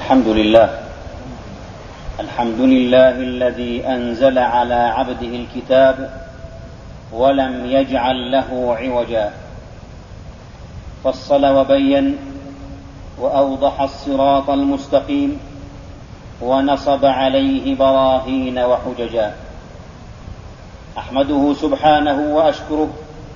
الحمد لله الذي أنزل على عبده الكتاب ولم يجعل له عوجا، فصل وبين وأوضح الصراط المستقيم ونصب عليه براهين وحججا. أحمده سبحانه وأشكره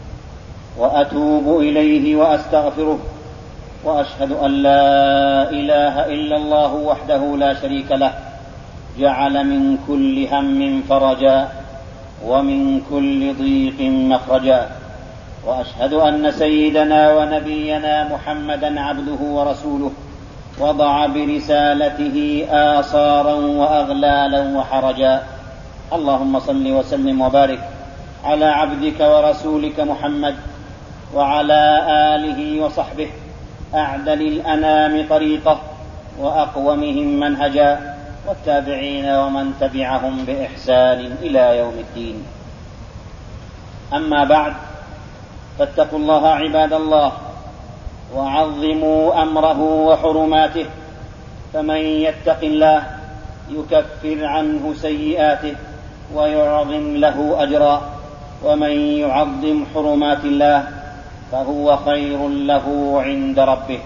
وأتوب إليه وأستغفره، وأشهد أن لا إله إلا الله وحده لا شريك له، جعل من كل هم فرجا ومن كل ضيق مخرجا. وأشهد أن سيدنا ونبينا محمدا عبده ورسوله، وضع برسالته آثارا وأغلالا وحرجا. اللهم صل وسلم وبارك على عبدك ورسولك محمد وعلى آله وصحبه، أعدل الأنام طريقه وأقومهم منهجا، والتابعين ومن تبعهم بإحسان إلى يوم الدين. أما بعد، فاتقوا الله عباد الله، وعظموا أمره وحرماته، فمن يتق الله يكفر عنه سيئاته ويعظم له أجرا، ومن يعظم حرمات الله فهو خير له عند ربه.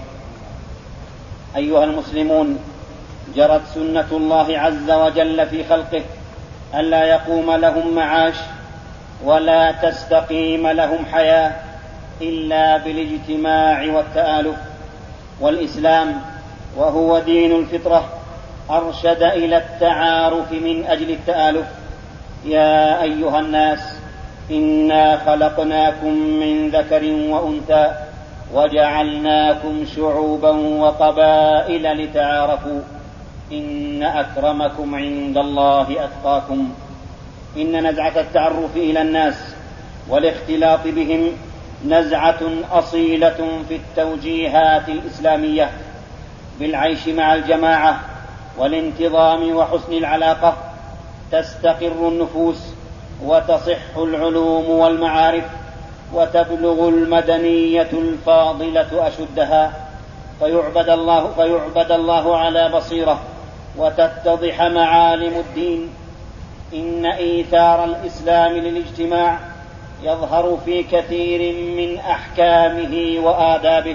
أيها المسلمون، جرت سنة الله عز وجل في خلقه ألا يقوم لهم معاش ولا تستقيم لهم حياة إلا بالاجتماع والتآلف، والإسلام وهو دين الفطرة أرشد إلى التعارف من أجل التآلف. يا أيها الناس، إنا خلقناكم من ذكر وأنثى وجعلناكم شعوبا وقبائل لتعارفوا، إن أكرمكم عند الله أتقاكم. إن نزعة التعرف إلى الناس والاختلاط بهم نزعة أصيلة في التوجيهات الإسلامية بالعيش مع الجماعة والانتظام وحسن العلاقة، تستقر النفوس وتصح العلوم والمعارف، وتبلغ المدنية الفاضلة أشدها، فيعبد الله على بصيرة وتتضح معالم الدين. إن إيثار الإسلام للاجتماع يظهر في كثير من أحكامه وآدابه.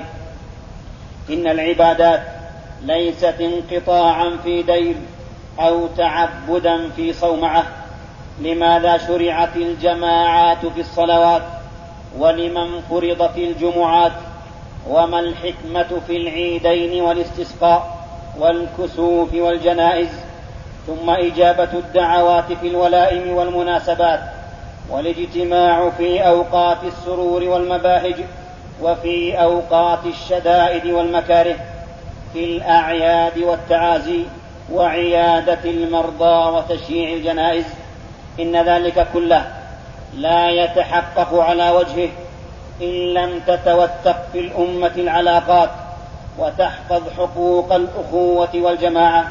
إن العبادات ليست انقطاعا في دير أو تعبدا في صومعة. لماذا شرعت الجماعات في الصلوات؟ ولمن فرضت الجمعات؟ وما الحكمة في العيدين والاستسقاء والكسوف والجنائز؟ ثم إجابة الدعوات في الولائم والمناسبات، والاجتماع في أوقات السرور والمباهج، وفي أوقات الشدائد والمكاره، في الأعياد والتعازي، وعيادة المرضى وتشييع الجنائز. إن ذلك كله لا يتحقق على وجهه إن لم تتوثق في الأمة العلاقات وتحفظ حقوق الأخوة والجماعة.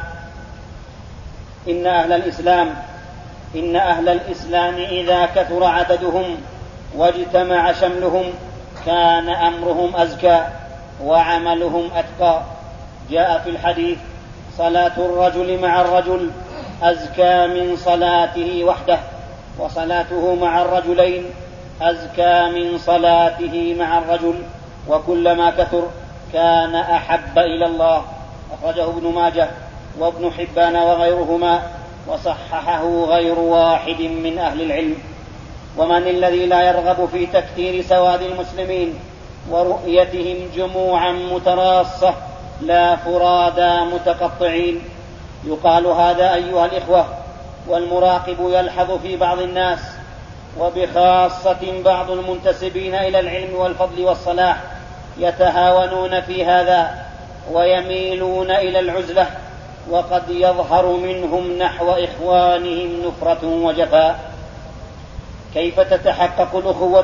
إن أهل الإسلام إذا كثر عددهم واجتمع شملهم كان أمرهم أزكى وعملهم أتقى. جاء في الحديث: صلاة الرجل مع الرجل أزكى من صلاته وحده، وصلاته مع الرجلين أزكى من صلاته مع الرجل، وكلما كثر كان أحب إلى الله. أخرجه ابن ماجه وابن حبان وغيرهما، وصححه غير واحد من أهل العلم. ومن الذي لا يرغب في تكثير سواد المسلمين ورؤيتهم جموعا متراصة لا فرادى متقطعين؟ يقال هذا أيها الإخوة، والمراقب يلحظ في بعض الناس، وبخاصة بعض المنتسبين إلى العلم والفضل والصلاح، يتهاونون في هذا ويميلون إلى العزلة، وقد يظهر منهم نحو إخوانهم نفرة وجفاء. كيف تتحقق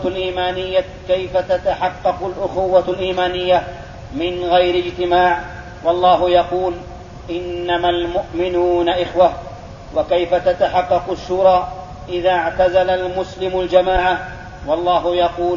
الأخوة الإيمانية من غير اجتماع؟ والله يقول: إنما المؤمنون إخوة. وكيف تتحقق الشورى إذا اعتزل المسلم الجماعة؟ والله يقول: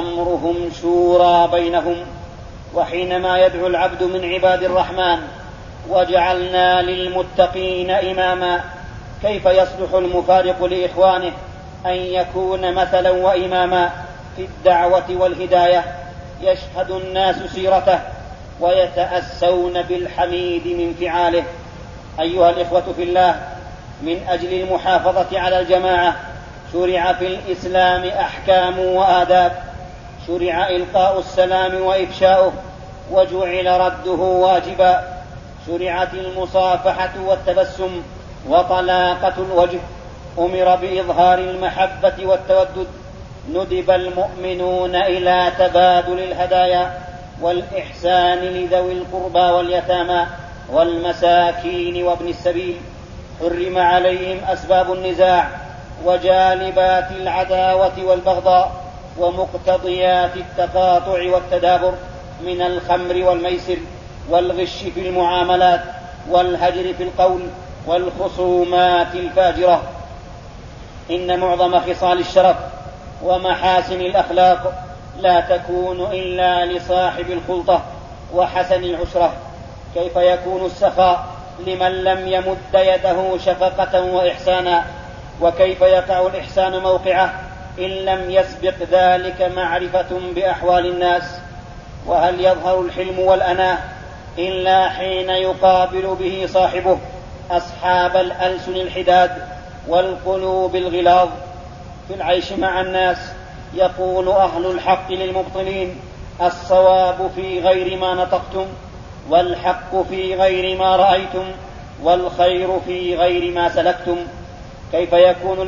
وأمرهم شورى بينهم. وحينما يدعو العبد من عباد الرحمن وجعلنا للمتقين إماما. كيف يصلح المفارق لإخوانه أن يكون مثلا وإماما في الدعوة والهداية؟ يشهد الناس سيرته ويتأسون بالحميد من فعاله. أيها الإخوة في الله، من أجل المحافظة على الجماعة شرع في الإسلام أحكام وآداب. شرع إلقاء السلام وإفشاؤه، وجعل رده واجبا. شرعت المصافحة والتبسم وطلاقة الوجه. أمر بإظهار المحبة والتودد. ندب المؤمنون إلى تبادل الهدايا والإحسان لذوي القربى واليتامى والمساكين وابن السبيل. حرم عليهم أسباب النزاع وجالبات العداوة والبغضاء ومقتضيات التقاطع والتدابر من الخمر والميسر والغش في المعاملات والهجر في القول والخصومات الفاجرة. إن معظم خصال الشرف ومحاسن الأخلاق لا تكون إلا لصاحب الخلطة وحسن العشرة. كيف يكون السخاء لمن لم يمد يده شفقة وإحسانا؟ وكيف يقع الإحسان موقعه إن لم يسبق ذلك معرفة بأحوال الناس؟ وهل يظهر الحلم والأناة إلا حين يقابل به صاحبه أصحاب الألسن الحداد والقلوب الغلاظ؟ في العيش مع الناس يقول أهل الحق للمبطلين: الصواب في غير ما نطقتم، والحق في غير ما رأيتم، والخير في غير ما سلكتم. كيف يكون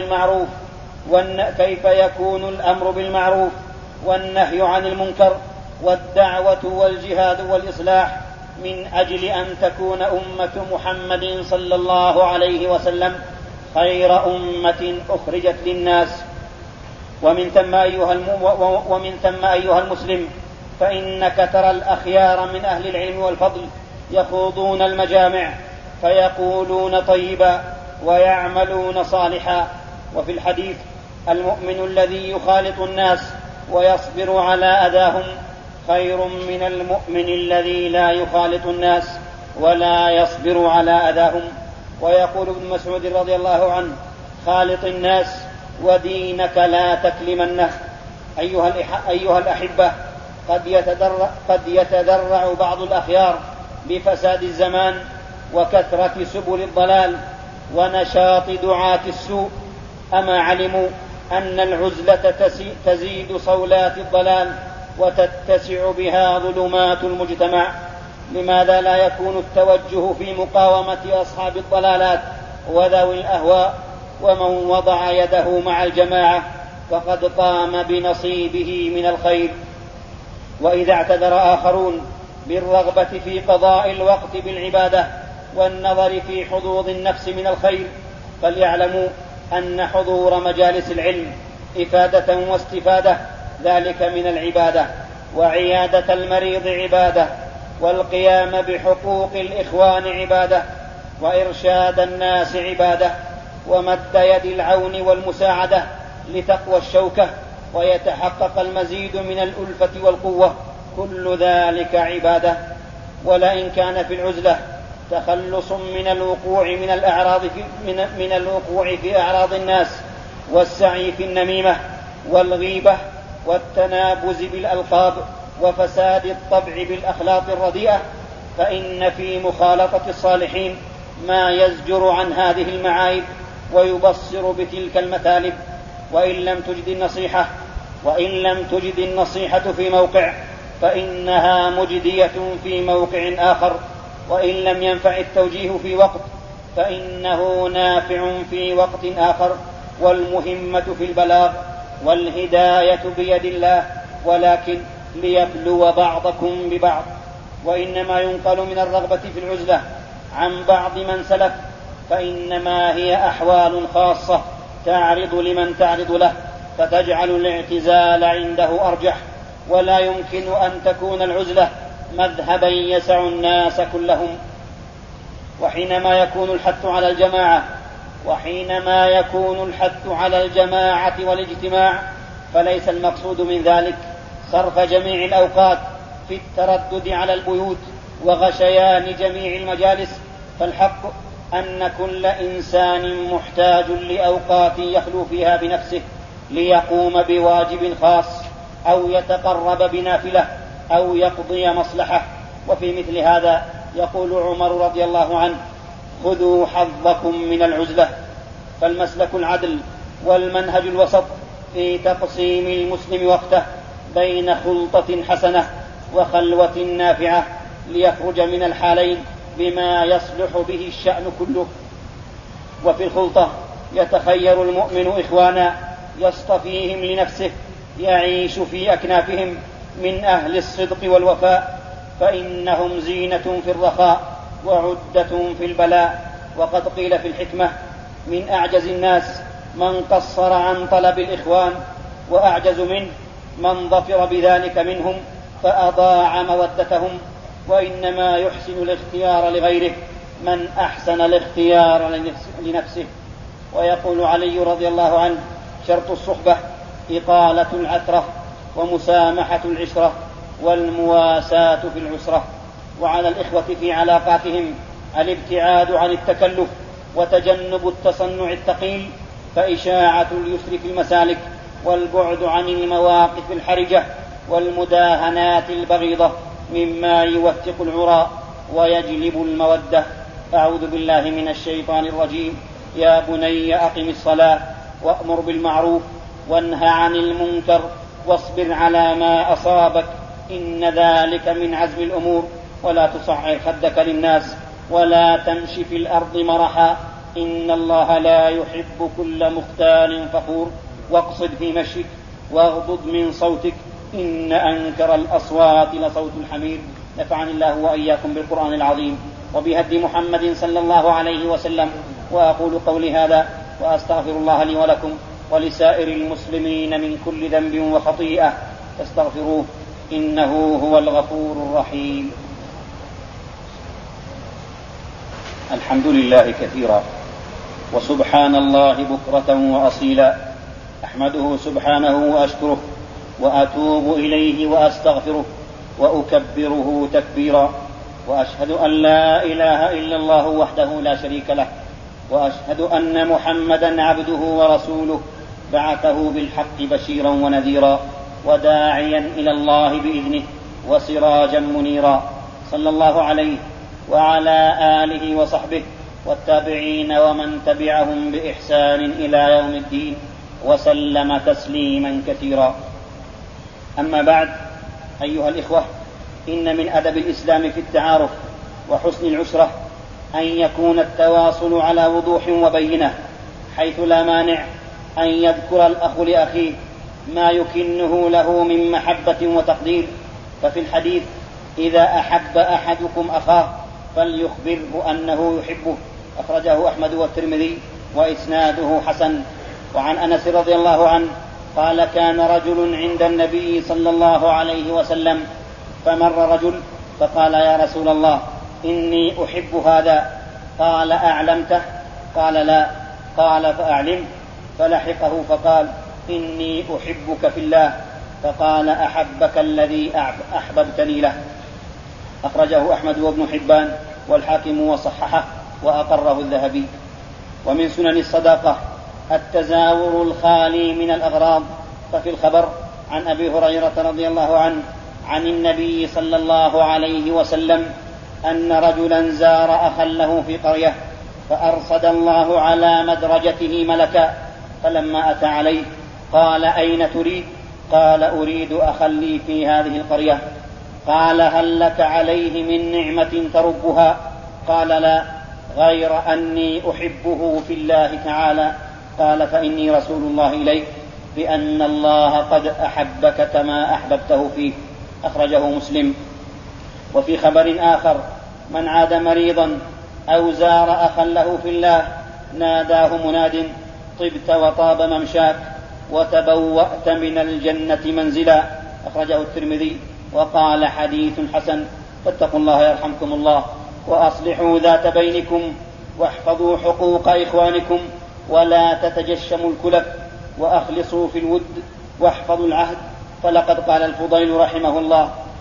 الأمر بالمعروف والنهي عن المنكر والدعوة والجهاد والإصلاح من أجل أن تكون أمة محمد صلى الله عليه وسلم خير أمة أخرجت للناس؟ ومن ثم أيها المسلم، فإنك ترى الأخيار من أهل العلم والفضل يخوضون المجامع فيقولون طيبا ويعملون صالحا. وفي الحديث: المؤمن الذي يخالط الناس ويصبر على أذاهم خير من المؤمن الذي لا يخالط الناس ولا يصبر على أذاهم. ويقول ابن مسعود رضي الله عنه: خالط الناس ودينك لا تكلمنه. أيها الأحبة، قد يتذرع بعض الأخيار بفساد الزمان وكثرة سبل الضلال ونشاط دعاة السوء. أما علموا أن العزلة تزيد صولات الضلال وتتسع بها ظلمات المجتمع؟ لماذا لا يكون التوجه في مقاومة أصحاب الضلالات وذوي الأهواء؟ ومن وضع يده مع الجماعة فقد قام بنصيبه من الخير. وإذا اعتذر آخرون بالرغبة في قضاء الوقت بالعبادة والنظر في حظوظ النفس من الخير، فليعلموا أن حضور مجالس العلم إفادة واستفادة ذلك من العبادة، وعيادة المريض عبادة، والقيام بحقوق الإخوان عبادة، وإرشاد الناس عبادة، ومد يد العون والمساعدة لتقوى الشوكة ويتحقق المزيد من الألفة والقوة، كل ذلك عبادة. ولئن كان في العزلة تخلص من الوقوع في أعراض الناس والسعي في النميمة والغيبة والتنابز بالألقاب وفساد الطبع بالأخلاق الرديئة، فإن في مخالطة الصالحين ما يزجر عن هذه المعايب ويبصر بتلك المثالب. وإن لم تجد النصيحة في موقع فإنها مجدية في موقع آخر، وإن لم ينفع التوجيه في وقت فإنه نافع في وقت آخر. والمهمة في البلاغ والهداية بيد الله، ولكن ليبلو بعضكم ببعض. وإنما ينقل من الرغبة في العزلة عن بعض من سلف فإنما هي أحوال خاصة تعرض لمن تعرض له، فتجعل الاعتزال عنده أرجح. ولا يمكن أن تكون العزلة مذهبا يسع الناس كلهم. وحينما يكون الحث على الجماعة والاجتماع فليس المقصود من ذلك صرف جميع الأوقات في التردد على البيوت وغشيان جميع المجالس. فالحق أن كل إنسان محتاج لأوقات يخلو فيها بنفسه ليقوم بواجب خاص أو يتقرب بنافلة أو يقضي مصلحة. وفي مثل هذا يقول عمر رضي الله عنه: خذوا حظكم من العزلة. فالمسلك العدل والمنهج الوسط في تقسيم المسلم وقته بين خلطة حسنة وخلوة نافعة ليخرج من الحالين بما يصلح به الشأن كله. وفي الخلطة يتخير المؤمن إخوانا يصطفيهم لنفسه يعيش في أكنافهم من أهل الصدق والوفاء، فإنهم زينة في الرخاء وعدة في البلاء. وقد قيل في الحكمة: من أعجز الناس من قصر عن طلب الإخوان، وأعجز منه من ظفر بذلك منهم فأضاع مودتهم. وإنما يحسن الاختيار لغيره من أحسن الاختيار لنفسه. ويقول علي رضي الله عنه: شرط الصحبة إطالة العثرة ومسامحة العشرة والمواساة في العسرة. وعلى الإخوة في علاقاتهم الابتعاد عن التكلف وتجنب التصنع الثقيل، فإشاعة اليسر في المسالك والبعد عن المواقف الحرجة والمداهنات البغيضة مما يوثق العراء ويجلب المودة. أعوذ بالله من الشيطان الرجيم. يا بني أقم الصلاة وأمر بالمعروف وانه عن المنكر واصبر على ما أصابك إن ذلك من عزم الأمور. ولا تصعر خدك للناس ولا تمش في الأرض مرحا إن الله لا يحب كل مختال فخور. واقصد في مشيك واغضض من صوتك إن أنكر الأصوات لصوت الحمير. نفعني الله وإياكم بالقرآن العظيم وبهدي محمد صلى الله عليه وسلم. وأقول قولي هذا وأستغفر الله لي ولكم ولسائر المسلمين من كل ذنب وخطيئة فاستغفروه إنه هو الغفور الرحيم. الحمد لله كثيرا وسبحان الله بكرة وأصيلا. أحمده سبحانه وأشكره وأتوب إليه وأستغفره وأكبره تكبيرا. وأشهد أن لا إله إلا الله وحده لا شريك له، وأشهد أن محمدا عبده ورسوله بعثه بالحق بشيرا ونذيرا وداعيا إلى الله بإذنه وسراجا منيرا. صلى الله عليه وعلى آله وصحبه والتابعين ومن تبعهم بإحسان إلى يوم الدين وسلم تسليما كثيرا. أما بعد، أيها الإخوة، إن من أدب الإسلام في التعارف وحسن العشرة أن يكون التواصل على وضوح وبينة، حيث لا مانع أن يذكر الأخ لأخيه ما يكنه له من محبة وتقدير. ففي الحديث: إذا أحب أحدكم أخاه فليخبره أنه يحبه. أخرجه أحمد والترمذي وإسناده حسن. وعن أنس رضي الله عنه قال: كان رجل عند النبي صلى الله عليه وسلم فمر رجل فقال: يا رسول الله إني أحب هذا. قال: أعلمته؟ قال: لا. قال: فأعلم. فلحقه فقال: إني أحبك في الله. فقال: أحبك الذي أحببتني له. أخرجه أحمد وابن حبان والحاكم وصححه وأقره الذهبي. ومن سنن الصداقة التزاور الخالي من الأغراض. ففي الخبر عن أبي هريرة رضي الله عنه عن النبي صلى الله عليه وسلم أن رجلا زار أخا له في قرية فأرصد الله على مدرجته ملكا، فلما أتى عليه قال: أين تريد؟ قال: أريد أخا لي في هذه القرية. قال: هل لك عليه من نعمة تربها؟ قال: لا، غير أني أحبه في الله تعالى. قال: فإني رسول الله إليك بأن الله قد أحبك كما أحببته فيه. أخرجه مسلم. وفي خبر آخر: من عاد مريضا أو زار أخا له في الله ناداه مناد: طبت وطاب ممشاك وتبوأت من الجنة منزلا. أخرجه الترمذي وقال: حديث حسن. فاتقوا الله يرحمكم الله، وأصلحوا ذات بينكم، واحفظوا حقوق إخوانكم، ولا تتجشموا الكلف، وأخلصوا في الود، واحفظوا العهد. فلقد قال الفضيل رحمه الله: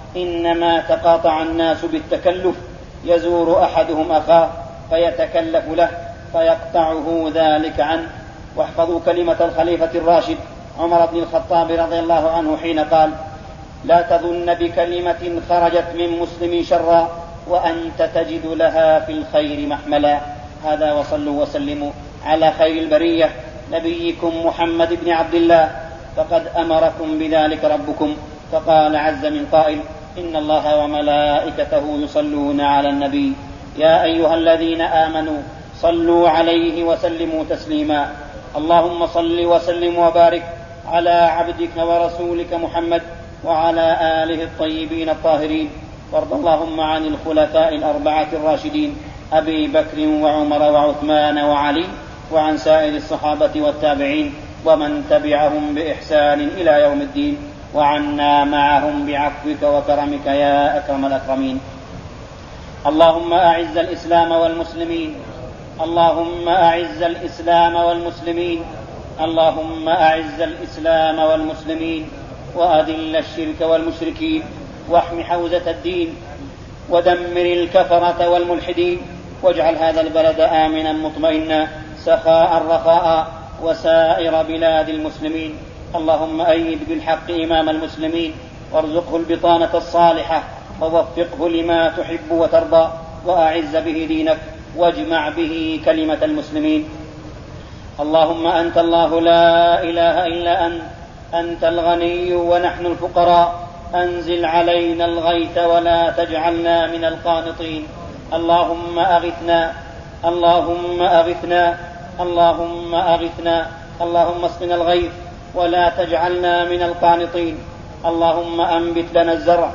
إنما تقاطع الناس بالتكلف، يزور أحدهم أخاه فيتكلف له فيقطعه ذلك عنه. واحفظوا كلمة الخليفة الراشد عمر بن الخطاب رضي الله عنه حين قال: لا تظن بكلمة خرجت من مسلم شرا وأنت تجد لها في الخير محملا. هذا، وصلوا وسلموا على خير البرية نبيكم محمد بن عبد الله، فقد أمركم بذلك ربكم، فقال عز من قائل: إن الله وملائكته يصلون على النبي يا أيها الذين آمنوا صلوا عليه وسلموا تسليما. اللهم صل وسلم وبارك على عبدك ورسولك محمد وعلى آله الطيبين الطاهرين. وارض اللهم عن الخلفاء الأربعة الراشدين أبي بكر وعمر وعثمان وعلي، وعن سائر الصحابة والتابعين ومن تبعهم بإحسان إلى يوم الدين، وعنا معهم بعفوك وكرمك يا أكرم الأكرمين. اللهم أعز الإسلام والمسلمين، اللهم أعز الإسلام والمسلمين، اللهم أعز الإسلام والمسلمين، وأذل الشرك والمشركين، واحم حوزة الدين، ودمر الكفرة والملحدين، واجعل هذا البلد آمنا مطمئنا سخاء رخاء وسائر بلاد المسلمين. اللهم أيد بالحق إمام المسلمين، وارزقه البطانة الصالحة، ووفقه لما تحب وترضى، وأعز به دينك، واجمع به كلمة المسلمين. اللهم أنت الله لا إله إلا أنت الغني ونحن الفقراء، أنزل علينا الغيث ولا تجعلنا من القانطين. اللهم أغثنا، اللهم أغثنا، اللهم أغثنا، اللهم اسقنا الغيث ولا تجعلنا من القانطين. اللهم أنبت لنا الزرع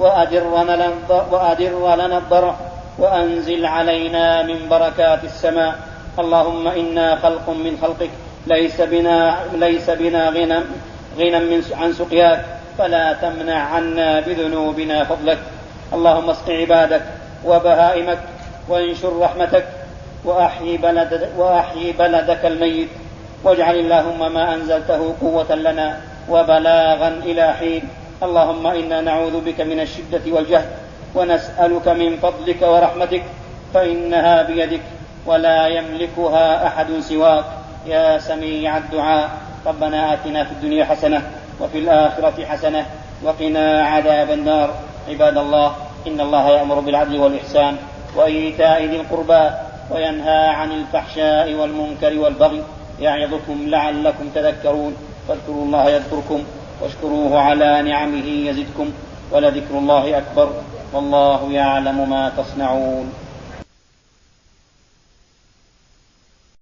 وأدر لنا الضرع، وأنزل علينا من بركات السماء. اللهم إنا خلق من خلقك، ليس بنا غنى عن سقياك، فلا تمنع عنا بذنوبنا فضلك. اللهم اسق عبادك وبهائمك، وانشر رحمتك، وأحيي بلدك الميت، واجعل اللهم ما أنزلته قوة لنا وبلاغا إلى حين. اللهم إنا نعوذ بك من الشدة والجهد، ونسألك من فضلك ورحمتك، فإنها بيدك ولا يملكها أحد سواك يا سميع الدعاء. ربنا آتنا في الدنيا حسنة وفي الآخرة حسنة وقنا عذاب النار. عباد الله، إن الله يأمر بالعدل والإحسان وإيتاء ذي القربى، وينهى عن الفحشاء والمنكر والبغي، يعظكم لعلكم تذكرون. فاذكروا الله يذكركم، واشكروه على نعمه يزدكم، ولذكر الله أكبر، والله يعلم ما تصنعون.